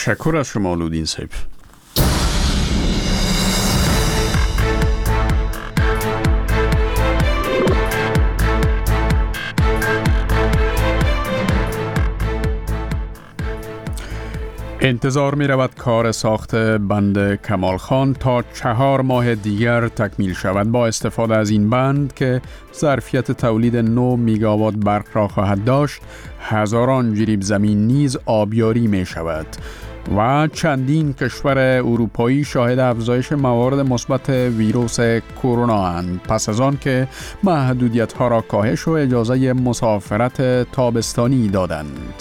تشکر از شما لودین صاحب. انتظار می رود کار ساخت بند کمال خان تا 4 ماه دیگر تکمیل شود با استفاده از این بند که ظرفیت تولید 9 میگاوات برق را خواهد داشت. هزاران جریب زمین نیز آبیاری می شود و چندین کشور اروپایی شاهد افزایش موارد مثبت ویروس کرونا اند پس از آن که محدودیت ها را کاهش و اجازه مسافرت تابستانی دادند.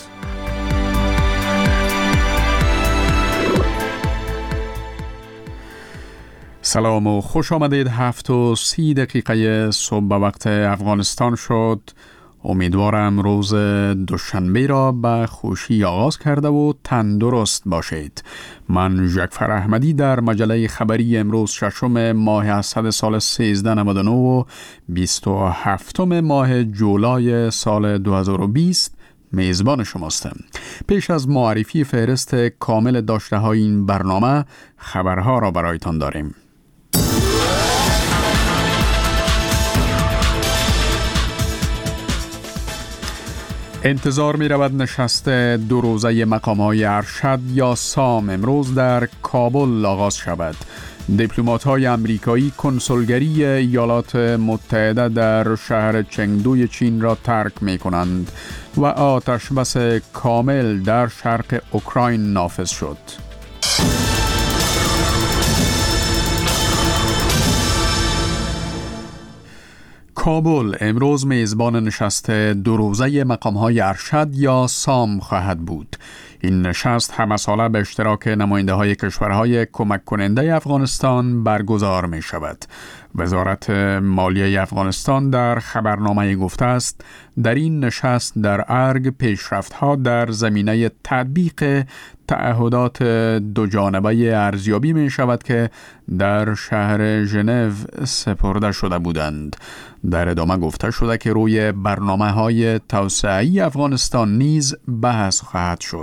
سلام و خوش آمدید. 7:30 صبح به وقت افغانستان شد. امیدوارم روز دوشنبه را به خوشی آغاز کرده و تندرست باشید. من جعفر احمدی در مجله خبری امروز 6 ماه اسد سال 1399 و 27 ماه جولای سال 2020 میزبان شماستم. پیش از معرفی فهرست کامل داشته های این برنامه خبرها را برایتان داریم. انتظار می رود نشست 2 روزه مقام‌های ارشد یا سام امروز در کابل آغاز شود. دیپلمات‌های آمریکایی کنسولگری ایالات متحده در شهر چنگدوی چین را ترک می کنند و آتش بس کامل در شرق اوکراین نافذ شد. کابل امروز میزبان نشست 2 روزه مقام‌های ارشد یا سام خواهد بود. این نشست همساله به اشتراک نماینده‌های کشورهای کمک کننده افغانستان برگزار می شود. وزارت مالیه افغانستان در خبرنامه گفته است در این نشست در ارگ پیشرفت‌ها در زمینه تطبیق تعهدات 2 جانبه ارزیابی می شود که در شهر ژنو سپرده شده بودند. در ادامه گفته شده که روی برنامه‌های توسعه‌ای افغانستان نیز بحث خواهد شد.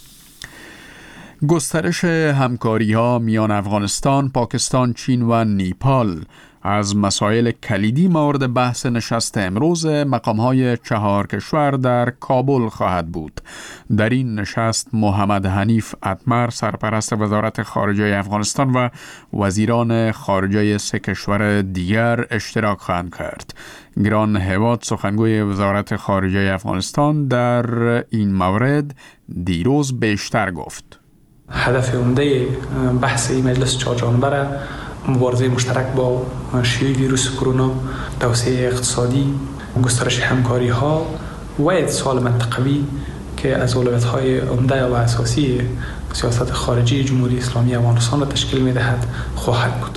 گسترش همکاری‌ها میان افغانستان، پاکستان، چین و نیپال از مسائل کلیدی مورد بحث نشست امروز مقام‌های 4 کشور در کابل خواهد بود. در این نشست محمد حنیف اتمر سرپرست وزارت خارجه افغانستان و وزیران خارجه 3 کشور دیگر اشتراک خواهند کرد. گران هواد سخنگوی وزارت خارجه افغانستان در این مورد دیروز بیشتر گفت. هدف عمده بحث این مجلس 4 جانبه را مبارزه مشترک با شیوع ویروس کرونا، توسعه اقتصادی، گسترش همکاری ها و اتصال منطقوی که از اولویت‌های عمده و اساسی سیاست خارجی جمهوری اسلامی افغانستان را تشکیل می‌دهد خواهد بود.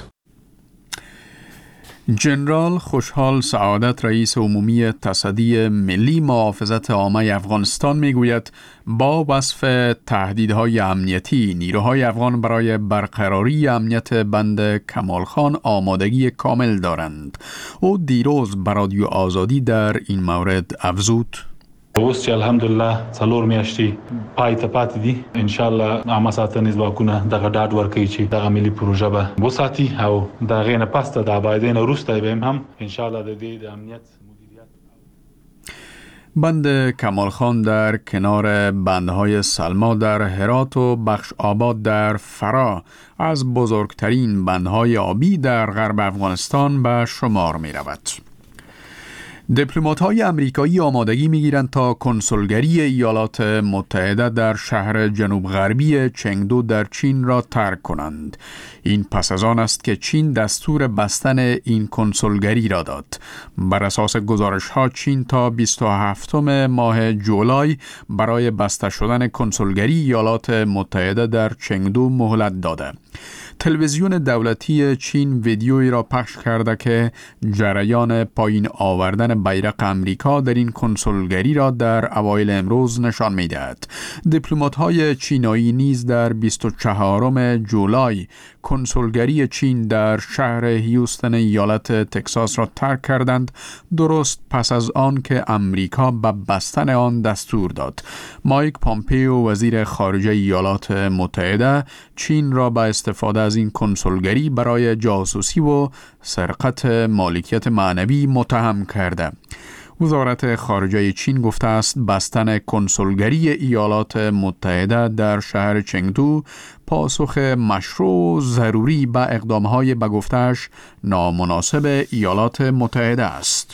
جنرال خوشحال سعادت رئیس عمومی تصدی ملی محافظت عامه افغانستان میگوید با وصف تهدیدهای امنیتی نیروهای افغان برای برقراری امنیت بند کمال خان آمادگی کامل دارند. او دیروز بر رادیو آزادی در این مورد افزود: اوس چې الحمدلله 4 میاشتې پای ته پاتې دي، انشاءالله عامه ساتنې ځواکونه دغه ډاډ ورکوي چې دغه ملي پروژه به وساتي او د هغې نه پسته د ابادۍ نه وروسته به هم انشاءالله د دې د امنیت مدیریت. بند کمال خان در کنار بندهای سلما در هرات و بخش آباد در فرا از بزرگترین بندهای آبی در غرب افغانستان به شمار می رود. دیپلمات‌های آمریکایی آمادگی می‌گیرند تا کنسولگری ایالات متحده در شهر جنوب غربی چنگدو در چین را ترک کنند. این پس از آن است که چین دستور بستن این کنسولگری را داد. بر اساس گزارش‌ها چین تا 27 ماه جولای برای بسته شدن کنسولگری ایالات متحده در چنگدو مهلت داده. تلویزیون دولتی چین ویدیویی را پخش کرده که جریان پایین آوردن بیرق امریکا در این کنسولگری را در اوایل امروز نشان می‌دهد. دیپلمات‌های چینایی نیز در 24 جولای کنسولگری چین در شهر هیوستن ایالت تگزاس را ترک کردند، درست پس از آن که امریکا به بستن آن دستور داد. مایک پامپیو وزیر خارجه ایالات متحده چین را به استفاده از این کنسولگری برای جاسوسی و سرقت مالکیت معنوی متهم کرده. وزارت خارجه چین گفته است بستن کنسولگری ایالات متحده در شهر چنگدو پاسخ مشروع ضروری به اقدامهای به گفته‌اش نامناسب ایالات متحده است.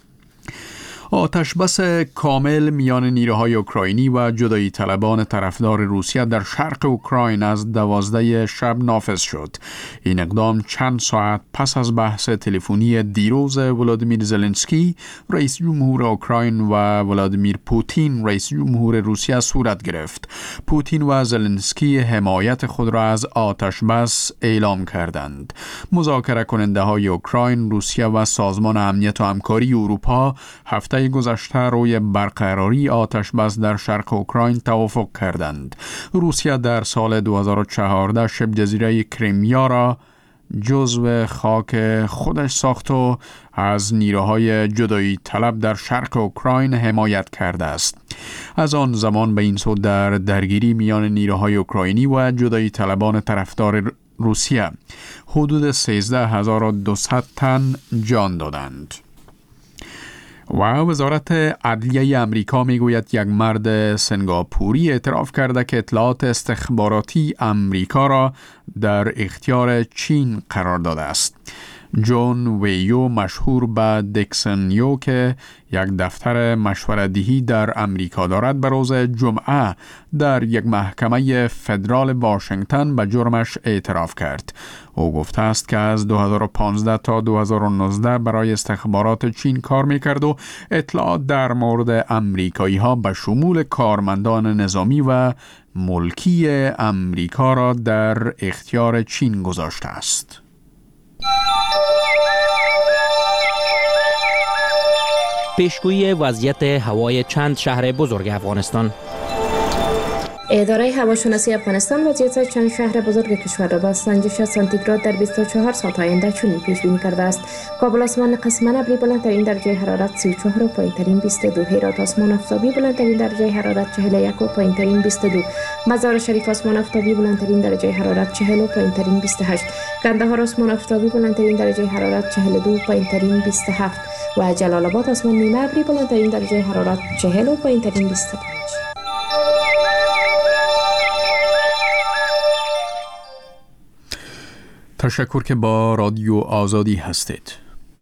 آتشبس کامل میان نیروهای اوکراینی و جدایی طلبان طرفدار روسیه در شرق اوکراین از 12 شب نافذ شد. این اقدام چند ساعت پس از بحث تلفنی دیروز ولادیمیر زلنسکی رئیس جمهور اوکراین و ولادیمیر پوتین رئیس جمهور روسیه صورت گرفت. پوتین و زلنسکی حمایت خود را از آتشبس اعلام کردند. مذاکره کننده های اوکراین، روسیه و سازمان امنیت و همکاری اروپا هفته گذشته روی برقراری آتشبس در شرق اوکراین توافق کردند. روسیه در سال 2014 شبه جزیره کریمیا را جزو خاک خودش ساخت و از نیروهای جدایی طلب در شرق اوکراین حمایت کرده است. از آن زمان به این سو در درگیری میان نیروهای اوکراینی و جدایی طلبان طرفدار روسیه حدود 13200 تن جان دادند. و وزارت عدلیه امریکا میگوید یک مرد سنگاپوری اعتراف کرده که اطلاعات استخباراتی امریکا را در اختیار چین قرار داده است. جون ویو مشهور به دیکسن که یک دفتر مشوره‌دهی در امریکا دارد به روز جمعه در یک محکمه فدرال واشنگتن به جرمش اعتراف کرد. او گفته است که از 2015 تا 2019 برای استخبارات چین کار میکرد و اطلاعات در مورد امریکایی ها به شمول کارمندان نظامی و ملکی امریکا را در اختیار چین گذاشته است. پیشگویی وضعیت هوای چند شهر بزرگ افغانستان. اداره هواشناسی افغانستان وضعیت چند شهر بزرگ کشور را با سنجش سانتیگراد در 24 ساعت آینده چنین پیش بینی کرده است: کابل آسمان قسما ابری بلندترین درجه حرارت 34 و پایینترین 22، هرات آسمان آفتابی بلندترین درجه حرارت 41 و پایینترین 22، مزار شریف آسمان آفتابی بلندترین درجه حرارت 40 و پایینترین 28، کندهار آسمان آفتابی بلندترین درجه حرارت 42 و پایینترین 27 و جلال آباد آسمان نیمه ابری بلندترین درجه حرارت 40 و پایینترین 25. تشکر که با رادیو آزادی هستید.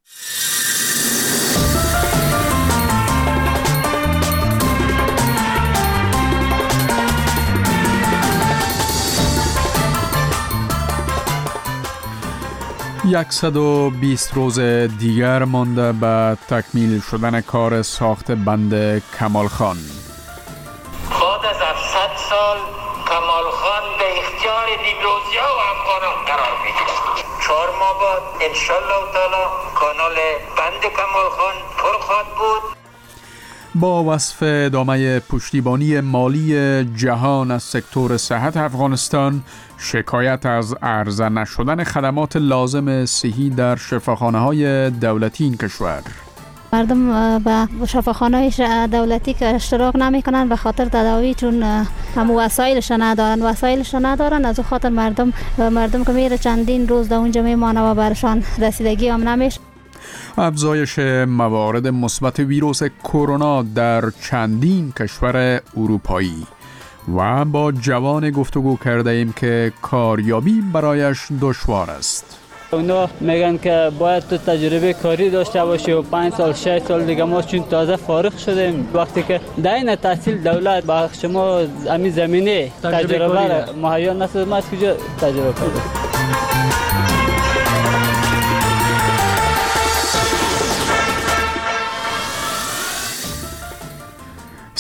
و 120 روز دیگر مانده به تکمیل شدن کار ساخت بند کمال خان. بعد از 100 سال کمال خان به اختیار نیمروزی‌ها و افغانان قرار می‌گیرد. 4 ماه بعد انشالله تعالی کانال بند کمال خان پر خواهد بود. با وصف ادامه پشتیبانی مالی جهان از سکتور صحت افغانستان، شکایت از عرضه نشدن خدمات لازم صحی در شفاخانه‌های دولتی این کشور. مردم به شفاخانه‌های دولتی که اشتراک نمی‌کنن به خاطر تداوی، چون هم وسایلش ندارن. از اون خاطر مردم که میره چندین روز در اونجا میمانه و برشان رسیدگی هم نمیشه. افزایش موارد مثبت ویروس کرونا در چندین کشور اروپایی. و با جوان گفتگو کرده ایم که کاریابی برایش دشوار است. اونا میگن که باید تو تجربه کاری داشته باشی و 5 سال 6 سال دیگه. ما چون تازه فارغ شدیم، وقتی که دین تحصیل دولت با شما همین زمینه تجربه مهیا نشد، ما از کجا تجربه کنیم؟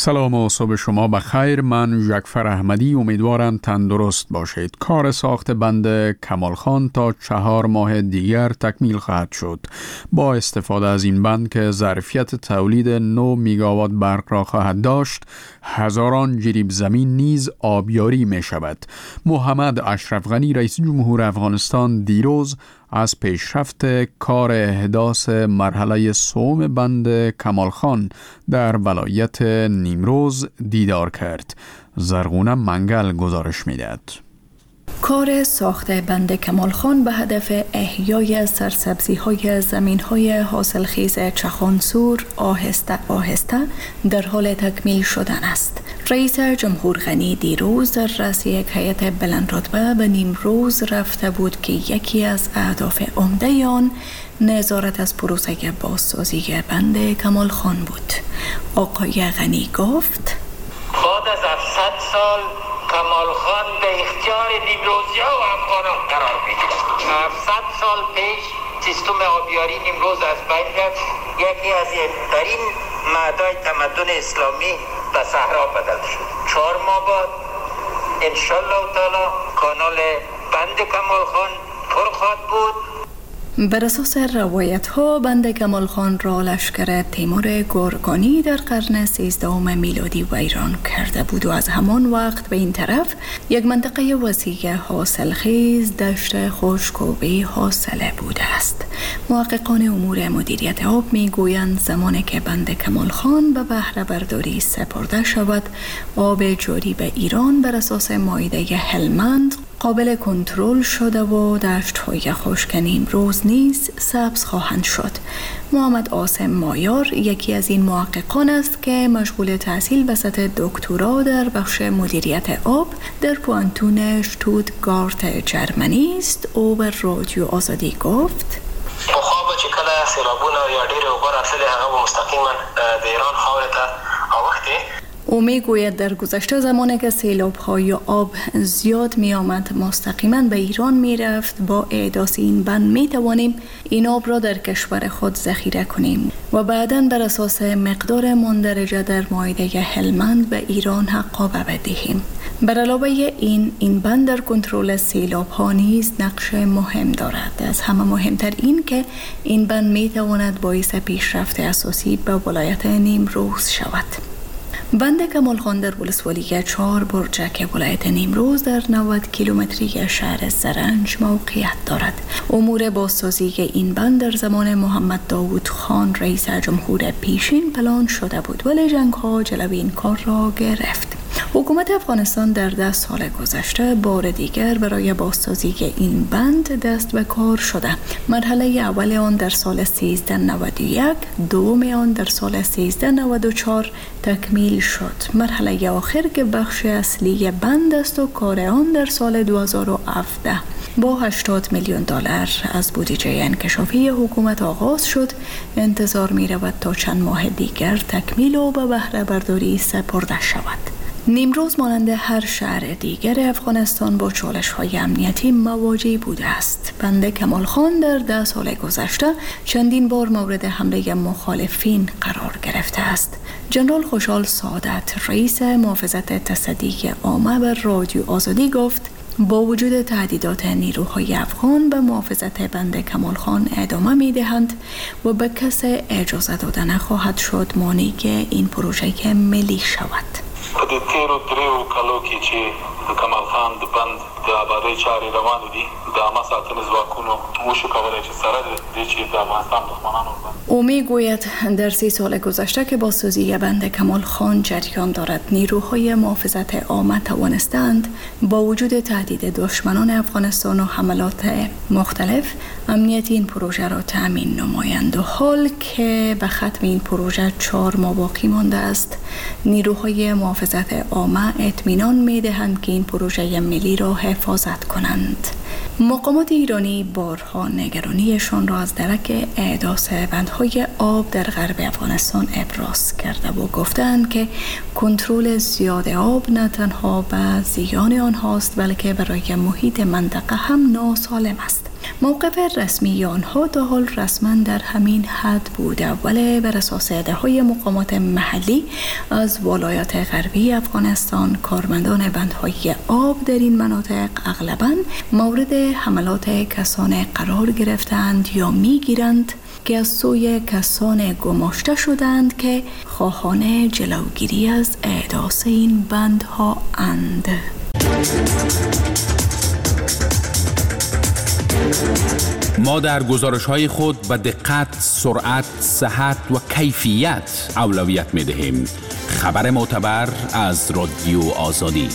سلام و صبح شما بخیر. من جعفر احمدی امیدوارم تندرست باشید. کار ساخت بند کمالخان تا 4 ماه دیگر تکمیل خواهد شد. با استفاده از این بند که ظرفیت تولید 9 میگاوات برق را خواهد داشت، هزاران جریب زمین نیز آبیاری می شود. محمد اشرف غنی رئیس جمهور افغانستان دیروز از پیشرفت کار احداث مرحله سوم بند کمالخان در ولایت نیمروز دیدار کرد. زرغونه منگل گزارش می‌دهد. کار ساخت بند کمالخان به هدف احیای سرسبزی‌های زمین‌های حاصلخیز چخانسور آهسته آهسته در حال تکمیل شدن است. رئیس جمهور غنی دیروز در رأس یک هیئت بلندرتبه به نیمروز رفته بود که یکی از اهداف عمده آن نظارت از پروسه بازسازی بند کمالخان بود. آقای غنی گفت: بعد از 700 سال کمالخان به اختیار نیمروزی‌ها و افغانان قرار می‌گیرد. 700 سال پیش سیستم آبیاری نیمروز از بین رفت. یکی از بهترین معدای تمدن اسلامی به صحرا بدل شد. 4 ماه بعد انشالله تعالی کانال بند کمالخان پر خواهد بود. بر اساس روایت ها بند کمالخان را لشکر تیمور گورکانی در قرن 13 میلادی ویران کرده بود و از همان وقت به این طرف یک منطقه وسیع حاصلخیز دشت خشک و بی حاصله بوده است. محققان امور مدیریت آب می گویند زمانی که بند کمالخان به بهره برداری سپرده شود، آب جاری به ایران بر اساس مائده هلمند قابل کنترل شده و دشت‌های خشک نیمروز نیز سبز خواهند شد. محمد عاصم مایار یکی از این محققان است که مشغول تحصیل به سطح دکترا در بخش مدیریت آب در پوانتون شتوتگارت جرمنی است. او به رادیو آزادی گفت: پخوا چې کله سیلابونه یا ډېرې اوبه راتللې هغه به مستقیما د ایران خاورې ته اوښتې. او می گوید در گذشته زمانی که سیلاب‌ها یا آب زیاد می آمد مستقیما به ایران می رفت، با احداث این بند می توانیم این آب را در کشور خود ذخیره کنیم و بعداً بر اساس مقدار مندرجه در مائده هلمند به ایران حقابه بدهیم. بر علاوه این بند در کنترل سیلاب‌ها نیز نقش مهم دارد. از همه مهمتر این که این بند می تواند باعث پیشرفت اساسی به ولایت نیمروز شود. بند کمالخان در ولسوالی 4 برجک ولایت نیمروز در 90 کیلومتری شهر زرنج موقعیت دارد. امور بازسازی این بند در زمان محمد داود خان رئیس جمهور پیشین پلان شده بود، ولی جنگ‌ها جلوی این کار را گرفت. حکومت افغانستان در 10 سال گذشته بار دیگر برای بازسازی این بند دست به کار شده. مرحله اول آن در سال 1391، دوم آن در سال 1394 تکمیل شد. مرحله آخر که بخش اصلی بند است و کار آن در سال 2017 با 80 میلیون دلار از بودجه انکشافی حکومت آغاز شد. انتظار می رود تا چند ماه دیگر تکمیل و به بهره برداری سپرده شود. نیمروز مانند هر شهر دیگر افغانستان با چالش‌های امنیتی مواجه بوده است. بند کمالخان در 10 سال گذشته چندین بار مورد حمله مخالفین قرار گرفته است. جنرال خوشحال سعادت رئیس محافظت تصدی عامه به رادیو آزادی گفت: با وجود تهدیدات نیروهای افغان به محافظت بند کمالخان ادامه می‌دهند و به کسی اجازه داده نخواهد شد مانعی که این پروژه ملی شود. په دې تیرو 3 کالو کې چې د کمالخان د بند د آبادۍ چارې روانې دي، د عامه ساتنې ځواکونو وشو کولی چې سره د چې د افغانستان دښمنانو او میگوید در 30 سال گذشته که بازسازی بند کمالخان جریان دارد، نیروهای محافظت عامه توانستند با وجود تهدید دشمنان افغانستان و حملات مختلف امنیت این پروژه را تأمین نمایند. و حال که به ختم این پروژه 4 ماه باقی مانده است، نیروهای محافظت عامه اطمینان می‌دهند که این پروژه ملی را حفاظت کنند. مقامات ایرانی بارها نگرانیشان را از درک احداث بندهای آب در غرب افغانستان ابراز کرده و گفتند که کنترل زیاد آب نه تنها به زیان آنهاست بلکه برای محیط منطقه هم ناسالم است. موقف رسمی آنها تا حال رسما در همین حد بوده، ولی بر اساس ادعاهای مقامات محلی از ولایات غربی افغانستان، کارمندان بندهای آب در این مناطق اغلباً مورد حملات کسان قرار گرفتند یا میگیرند که از سوی کسان گماشته شدند که خواهان جلوگیری از احداث این بندها اند. ما در گزارش‌های خود به دقت، سرعت، صحت و کیفیت اولویت می‌دهیم. خبر معتبر از رادیو آزادی.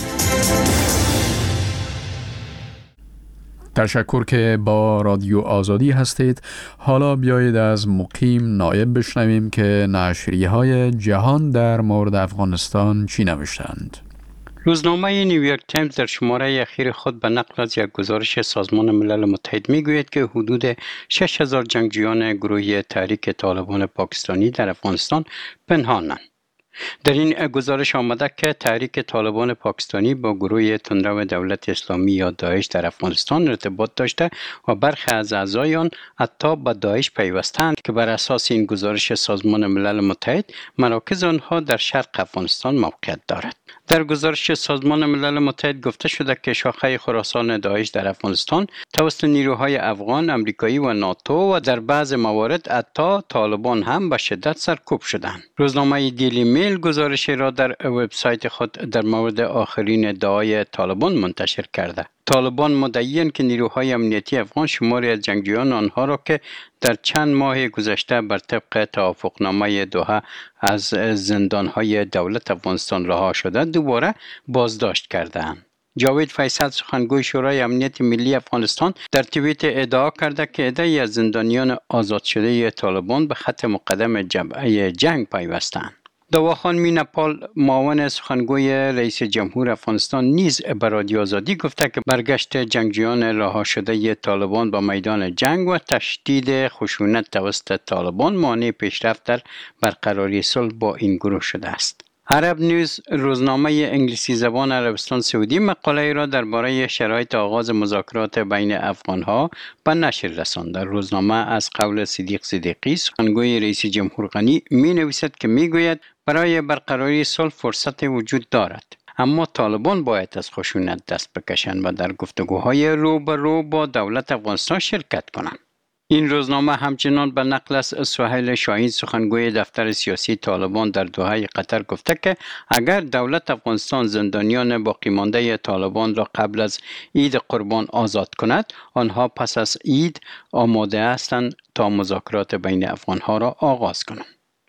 تشکر که با رادیو آزادی هستید. حالا بیایید از مقیم نایب بشنویم که نشریه‌های جهان در مورد افغانستان چی نوشتند. روزنامه نیویورک تایمز در شماره اخیر خود به نقل از یک گزارش سازمان ملل متحد میگوید که حدود 6000 جنگجویان گروه تحریک طالبان پاکستانی در افغانستان پنهانند. در این گزارش آمده که تحریک طالبان پاکستانی با گروه تندرو دولت اسلامی یا داعش در افغانستان ارتباط داشته و برخی از اعضای آن حتی به داعش پیوستند که بر اساس این گزارش سازمان ملل متحد مراکز آنها در شرق افغانستان موقعیت دارد. در گزارش سازمان ملل متحد گفته شده که شاخه خراسان داعش در افغانستان توسط نیروهای افغان، امریکایی و ناتو و در بعض موارد حتی طالبان هم به شدت سرکوب شدند. روزنامه دیلی میل گزارش را در وبسایت خود در مورد آخرین ادعای طالبان منتشر کرده. طالبان مدعی‌اند که نیروهای امنیتی افغان شماری از جنگجویان آنها را که در چند ماه گذشته بر طبق توافقنامه دوحه از زندانهای دولت افغانستان رها شده دوباره بازداشت کرده‌اند. جاوید فیصل سخنگوی شورای امنیت ملی افغانستان در توییت ادعا کرده که عده‌ای از زندانیان آزاد شده طالبان به خط مقدم جبهه جنگ پیوستند. دواخان مینپال معاون سخنگوی رئیس جمهور افغانستان نیز به رادیو آزادی گفته که برگشت جنگجویان رها شده طالبان به میدان جنگ و تشدید خشونت توسط طالبان مانع پیشرفت در برقراری صلح با این گروه شده است. عرب نیوز روزنامه انگلیسی زبان عربستان سعودی مقاله را درباره شرایط آغاز مذاکرات بین افغانها به نشر رساند. در روزنامه از قول صدیق صدیقی سخنگوی رئیس جمهور غنی می نویسد که می گوید برای برقراری صلح فرصت وجود دارد، اما طالبان باید از خشونت دست بکشند و در گفتگوهای رو به رو با دولت افغانستان شرکت کنند. این روزنامه همچنان به نقل از سهیل شاهین سخنگوی دفتر سیاسی طالبان در دوحه قطر گفته که اگر دولت افغانستان زندانیان باقی مانده طالبان را قبل از عید قربان آزاد کند، آنها پس از عید آماده هستند تا مذاکرات بین افغانها را آغاز کنند.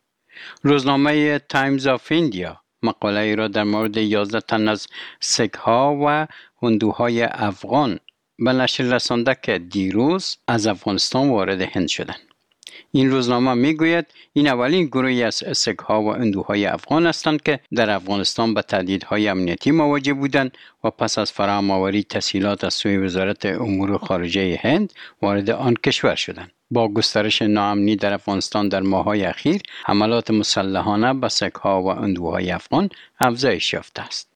روزنامه تایمز آف ایندیا مقاله را در مورد 11 تن از سیک‌ها و هندوهای افغان به نشر رسانده که دیروز از افغانستان وارد هند شدند. این روزنامه میگوید این اولین گروهی از سیک‌ها و هندوهای افغان هستند که در افغانستان به تهدیدهای امنیتی مواجه بودند و پس از فراهم آوری تسهیلات از سوی وزارت امور خارجه هند وارد آن کشور شدند. با گسترش ناامنی در افغانستان در ماه‌های اخیر، حملات مسلحانه به سیک‌ها و هندوهای افغان افزایش یافته است.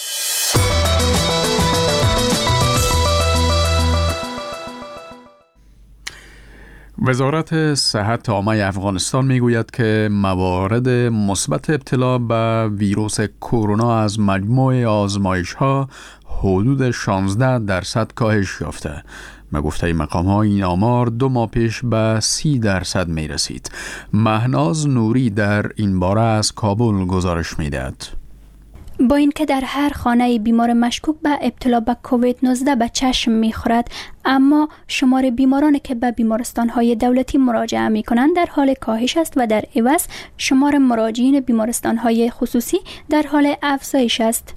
وزارت صحت عامه افغانستان میگوید که موارد مثبت ابتلا به ویروس کرونا از مجموع آزمایش‌ها حدود 16% کاهش یافته. به گفته مقام‌ها این آمار 2 ماه پیش به 30% می رسید. مهناز نوری در این باره از کابل گزارش می‌دهد. با اینکه در هر خانه بیمار مشکوک به ابتلا به کووید 19 به چشم می‌خورد، اما شمار بیمارانی که به بیمارستان‌های دولتی مراجعه می‌کنند در حال کاهش است و در عوض شمار مراجعین بیمارستان‌های خصوصی در حال افزایش است.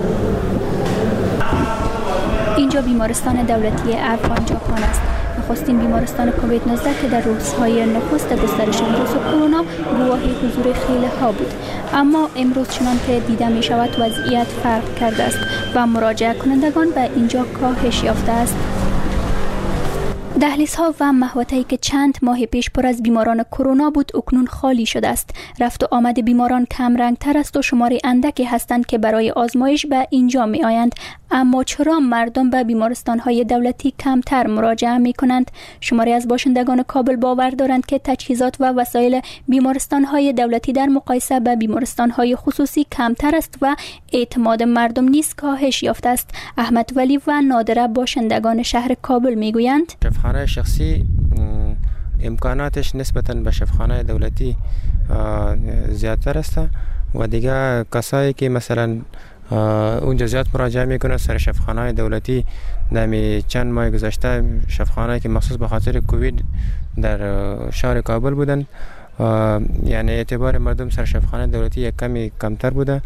اینجا بیمارستان دولتی افغان جاپان است. نخستین بیمارستان کووید 19 که در روزهای نخست گسترش ویروس کرونا گواهی حضور خیلی ها بود، اما امروز چنان که دیده می شود وضعیت فرق کرده است و مراجعه کنندگان به اینجا کاهش یافته است. دهلیزها و محوطه‌ای که چند ماه پیش پر از بیماران کرونا بود اکنون خالی شده است. رفت و آمد بیماران کم رنگتر است و شمار اندکی هستند که برای آزمایش به اینجا می آیند. اما چرا مردم به بیمارستان‌های دولتی کمتر مراجعه می‌کنند؟ شماری از باشندگان کابل باور دارند که تجهیزات و وسایل بیمارستان‌های دولتی در مقایسه با بیمارستان‌های خصوصی کمتر است و اعتماد مردم نیز کاهش یافته است. احمد ولی و نادره باشندگان شهر کابل می‌گویند شفاخانه شخصی امکاناتش نسبتاً به شفاخانه دولتی زیادتر است و دیگه کسایی که مثلا اونجا زیاد مراجعه میکنه سر شفاخانه دولتی در چند ماه گذشته شفاخانه که مخصوص به خاطر کووید در شهر کابل بودن یعنی اعتبار مردم سر شفاخانه دولتی یک کمی کمتر بوده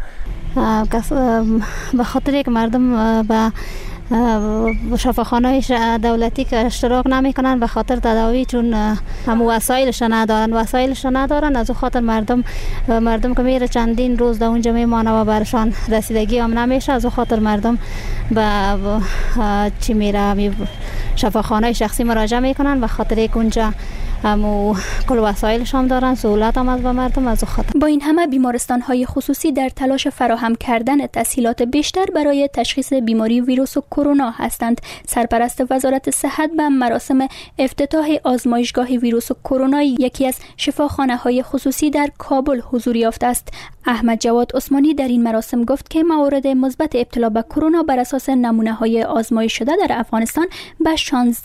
به خاطر یک مردم به شفاخانه دولتی که اشتراک نمی کنن به خاطر تداوی چون هم وسایلش ندارن از خاطر مردم که میره چندین روز در اونجا میمانه و برشان رسیدگی هم نمیشه از خاطر مردم به چی میره شفاخانه شخصی مراجعه میکنن به خاطر یک اونجا همو کل وسایلش هم دارن سهولت هم از به مردم از خاطر. با این همه بیمارستان‌های خصوصی در تلاش فراهم کردن تسهیلات بیشتر برای تشخیص بیماری ویروس کرونا هستند. سرپرست وزارت صحت به مراسم افتتاح آزمایشگاه ویروس کرونا یکی از شفاخانه‌های خصوصی در کابل حضور یافته است. احمد جواد عثمانی در این مراسم گفت که موارد مثبت ابتلا به کرونا بر اساس نمونه‌های آزمایش شده در افغانستان به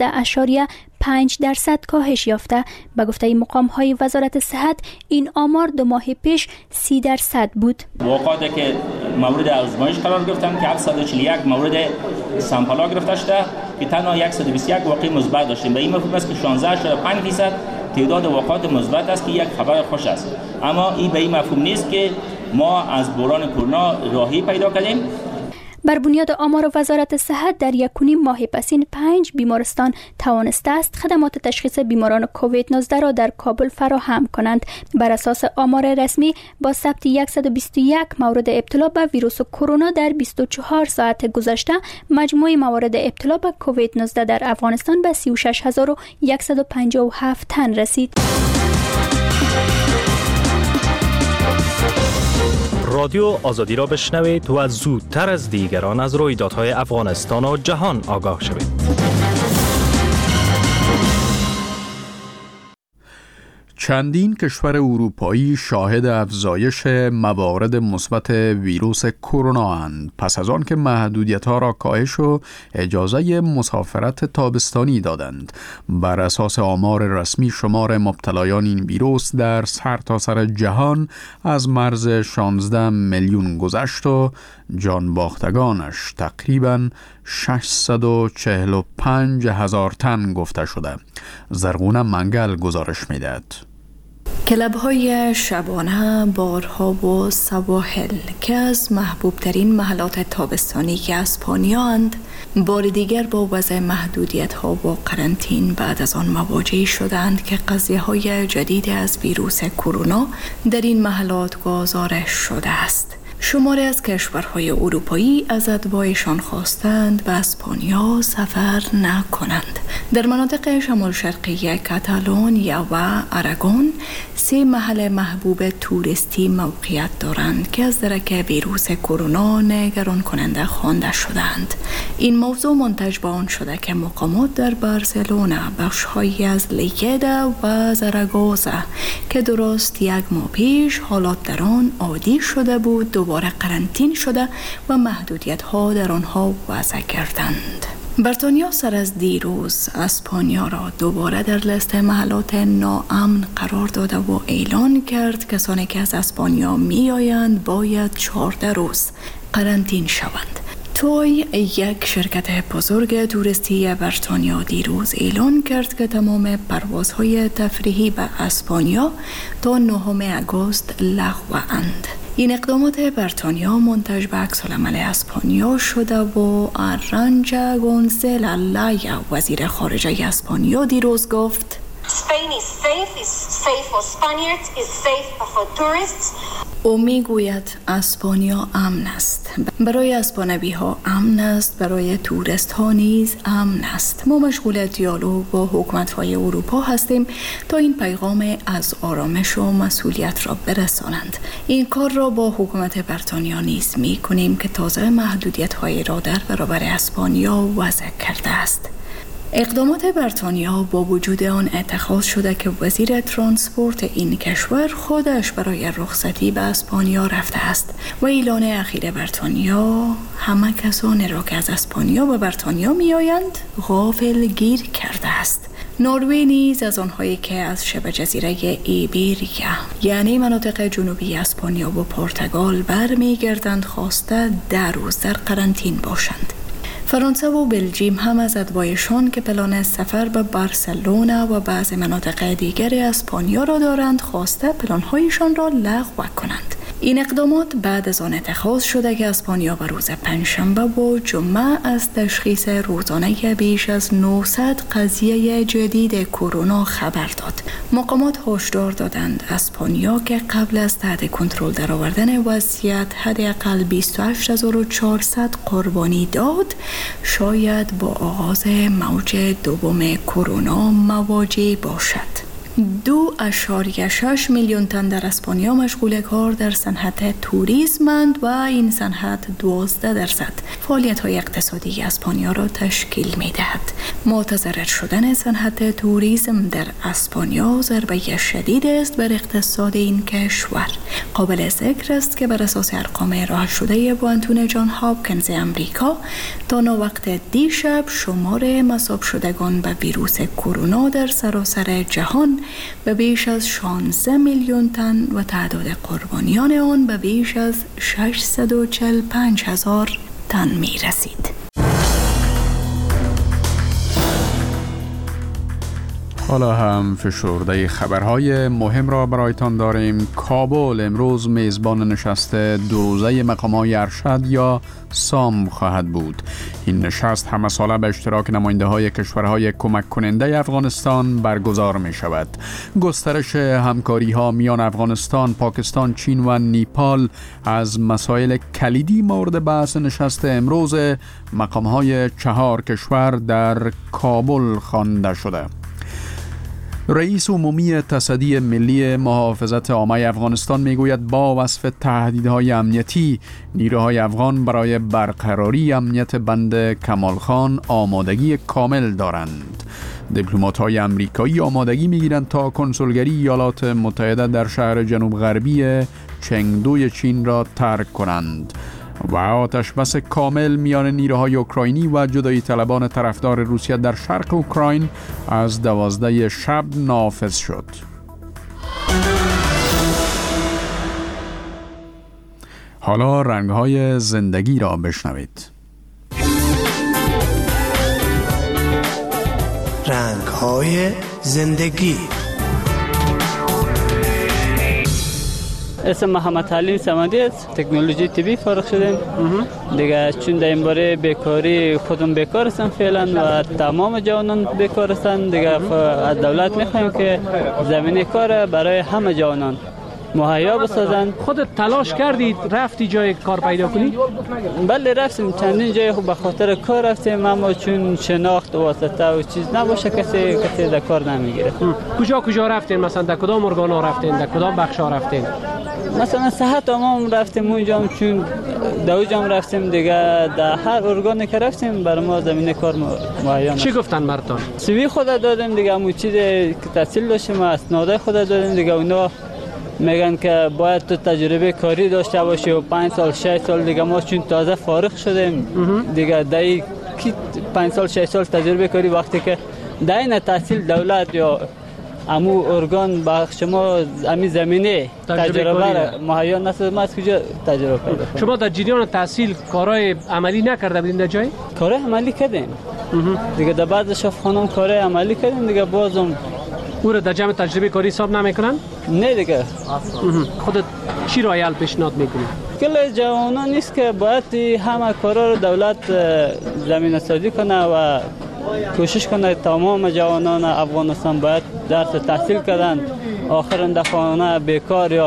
16.5% کاهش یافته. به گفته مقام‌های وزارت صحت این آمار 2 ماه پیش 30% بود. واقعاتی که مورد آزمایش قرار گرفتن که 741 مورد سامپل گرفته شده که تنها 121 واقع مثبت داشتیم. به این مفهوم است که 16.5% تعداد واقعات مثبت است که یک خبر خوش است. اما این به این مفهوم نیست که ما از بحران کرونا راهی پیدا کردیم. بر بنیاد آمار وزارت صحت در 1.5 ماه پسین 5 بیمارستان توانسته است خدمات تشخیص بیماران کووید 19 را در کابل فراهم کنند. بر اساس آمار رسمی با ثبت 121 مورد ابتلا به ویروس کرونا در 24 ساعت گذشته مجموع موارد ابتلا به کووید 19 در افغانستان به 36157 تن رسید. رادیو آزادی را بشنوید و زودتر از دیگران از رویدادهای افغانستان و جهان آگاه شوید. چندین کشور اروپایی شاهد افزایش موارد مثبت ویروس کرونا اند پس از آن که محدودیت‌ها را کاهش و اجازه مسافرت تابستانی دادند. بر اساس آمار رسمی شمار مبتلایان این ویروس در سرتاسر جهان از مرز 16 میلیون گذشت و جان باختگانش تقریباً 645,000 تن گفته شده. زرغون منگل گزارش می‌دهد. کلب‌های شبانه، بارها و سواحل که از محبوب ترین محلات تابستانی که اسپانیا اند بار دیگر با وضع محدودیت‌ها و قرنطین بعد از آن مواجه شدند که قضیه‌های جدید از ویروس کرونا در این محلات گزارش شده است. شماری از کشورهای اروپایی از اتباعشان خواستند به اسپانیا سفر نکنند. در مناطق شمال شرقی کاتالونیا و آراگون 3 محل محبوب توریستی موقعیت دارند که از درک ویروس کرونا نگران کننده خوانده شدند. این موضوع منتج به آن شده که مقامات در بارسلونا، بخش‌هایی از لیگدا و زاراگوزا که درست 1 ماه پیش حالات در آن عادی شده بود دوباره قرنطین شده و محدودیت‌ها در آنها وضع کردند. بریتانیا سر از دیروز اسپانیا را دوباره در لیست محلات ناامن قرار داده و اعلان کرد کسانی که از اسپانیا می آیند باید 14 روز قرنطین شوند. توی یک شرکت بزرگ توریستی بریتانیا دیروز اعلان کرد که تمام پروازهای تفریحی به اسپانیا تا 9 آگوست لغو اند. این اقدامات بریتانیا منتج به عکس‌العمل اسپانیا شده و آرانجا گونزالیا وزیر خارجه اسپانیا دیروز گفت Spain is safe for Spaniards, is safe for tourists. او میگوید اسپانیا امن است. برای اسپانوی ها امن است، برای توریست ها نیز امن است. ما مشغول دیالوگ با حکومت های اروپا هستیم تا این پیغام از آرامش و مسئولیت را برسانند. این کار را با حکومت بریتانیا نیز می کنیم که تازه محدودیت های را در برابر اسپانیا وضع کرده است. اقدامات بریتانیا با وجود آن اتخاذ شده که وزیر ترانسپورت این کشور خودش برای رخصتی به اسپانیا رفته است و اعلان اخیر بریتانیا همه کسانی را که از اسپانیا به بریتانیا می آیند غافل گیر کرده است. نروژ نیز از آنهایی که از شبه جزیره ایبریا یعنی مناطق جنوبی اسپانیا و پرتغال برمیگردند خواسته 10 روز در قرنطینه باشند. فرانسه و بلژیم هم از ادوایشان که پلان سفر به بارسلونا و بعضی مناطق دیگر اسپانیا را دارند خواسته پلانهایشان را لغو کنند. این اقدامات بعد از آن اتخاذ شده که اسپانیا به روز پنجشنبه و جمعه از تشخیص روزانه بیش از 900 قضیه جدید کرونا خبر داد. مقامات هشدار دادند اسپانیا که قبل از تحت کنترل درآوردن وضعیت حداقل 28400 قربانی داد، شاید با آغاز موج دوم کرونا مواجه باشد. 2.6 میلیون تن در اسپانیا مشغول کار در صنعت توریسمند و این صنعت 12% فعالیت‌های اقتصادی اسپانیا را تشکیل می‌دهد. متضرر شدن صنعت توریسم در اسپانیا ضربه شدید است بر اقتصاد این کشور. قابل ذکر است که بر اساس ارقام ارائه شده بانتون جان هاپکینز امریکا تا وقت دیشب شمار مصاب شدگان به ویروس کرونا در سراسر جهان به بیش از 16 میلیون تن و تعداد قربانیان آن به بیش از 645,000 تن می رسید. حالا هم فشرده خبرهای مهم را برایتان داریم. کابل امروز میزبان نشست 2 روزه مقام‌های ارشد یا سام خواهد بود. این نشست همه ساله به اشتراک نماینده‌های کشورهای کمک کننده افغانستان برگزار می شود. گسترش همکاری‌ها میان افغانستان، پاکستان، چین و نیپال از مسائل کلیدی مورد بحث نشست امروز مقام‌های 4 کشور در کابل خوانده شده. رئیس عمومی تصدی ملی محافظت عامه افغانستان میگوید با وصف تهدیدهای امنیتی نیروهای افغان برای برقراری امنیت بند کمال خان آمادگی کامل دارند. دیپلمات‌های آمریکایی آمادگی میگیرند تا کنسولگری ایالات متحده در شهر جنوب غربی چنگدوی چین را ترک کنند و آتش بس کامل میان نیروهای اوکراینی و جدایی طلبان طرفدار روسیه در شرق اوکراین از 12 شب نافذ شد. حالا رنگ‌های زندگی را بشنوید. رنگ‌های زندگی. اسم محمد حلیم صمدی است. تکنولوژی طبی فارغ شدم دیگه، چون در این باره بیکاری خودم بیکار هستم فعلا و تمام جوانان بیکار هستن دیگه. از دولت میخوایم که زمینه کار برای همه جوانان مهیا بسازن. خودت تلاش کردید رفتی جای کار پیدا کنی؟ بله رفتیم چندین جای خوب به خاطر کار رفتیم، اما چون شناخت واسطه و چیز نباشه کسی در کار نمیگیره. کجا رفتین؟ مثلا در کدام ارگان ها رفتین؟ در کدام بخش ها رفتین؟ مثلا صحت عامه رفتیم اونجا، چون دوجام رفتیم دیگه. در هر ارگانی که رفتیم برای ما زمینه کار مهیا. چی گفتن مردان؟ سیوی خود دادیم دیگه، همون چیزی که تحصیل داشتیم اسناد خود دادیم دیگه. اونا میگن که باید تو تجربه کاری داشته باشی و 5 سال 6 سال دیگه. ما چون تازه فارغ شدیم دیگه، دایی 5 سال 6 سال تجربه کاری وقتی که داین تحصیل دولت یا امو ارگان با شما امی زمینه تجربه مهیا نسازه، ما از کجا تجربه پیدا کنیم؟ شما در جریان تحصیل کارهای عملی نکرده بودین در جای؟ کارهای عملی کردیم دیگه، در بعد شفاخانم کارهای عملی کردیم دیگه. بازم او را در جمع تجربه کاری حساب نمیکنن؟ نه دیگه. خودت چی رایل پیشنهاد میکنی؟ کل جوانان نیست که باید همه کارا رو دولت زمینه سازی کنه و کوشش کنه تمام جوانان افغانستان باید درس تحصیل کردن، آخر اندخانه بیکار یا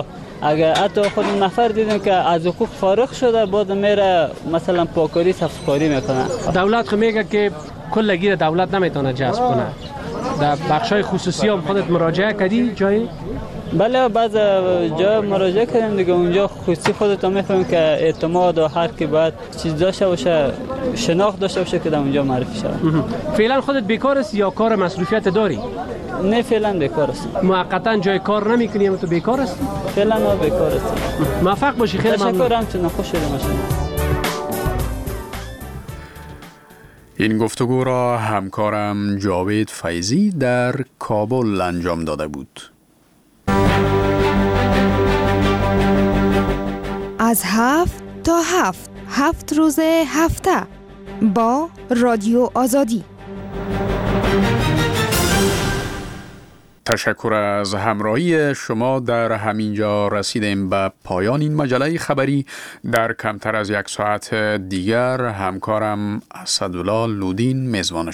اگر حتی خود نفر دیدن که از حقوق فارغ شده بعد میره مثلا پاکاری صفکاری میکنه. دولت خو میگه که کلگی دولت نمیتونه جذب کنه. در بخشای خصوصی هم خودت مراجعه کردی جایی؟ بله بعض جا مراجعه کردیم دیگه، اونجا خصوصی خودت میفهمیم که اعتماد و هر کی باید چیز داشته باشه، شناخت داشته باشه که در اونجا معرفی شود. فعلا خودت بیکار است یا کار مصروفیت داری؟ نه فعلا بیکار است. موقتا جای کار نمیکنی تو بیکار است؟ فعلا ما بیکار است. موفق باشی. خیلی ممنون. تشکرم چون خوش شدم. این گفتگو را همکارم جاوید فیضی در کابل انجام داده بود. از 7 تا 7 روز هفته با رادیو آزادی. تشکر از همراهی شما. در همینجا رسیدیم به پایان این مجله خبری. در کمتر از یک ساعت دیگر همکارم اسدالله لودین میزبان